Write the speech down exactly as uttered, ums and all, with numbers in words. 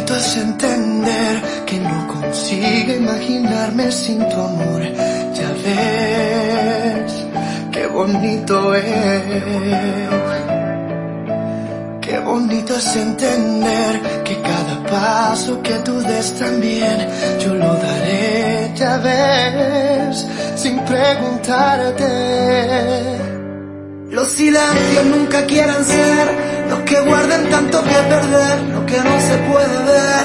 bonito es entender que no consigo imaginarme sin tu amor. Ya ves, qué bonito es. Qué bonito es entender que cada paso que tú des también yo lo daré, ya ves, sin preguntarte. Los silencios nunca quieran ser los que guarden tanto que perder, lo que no se puede ver.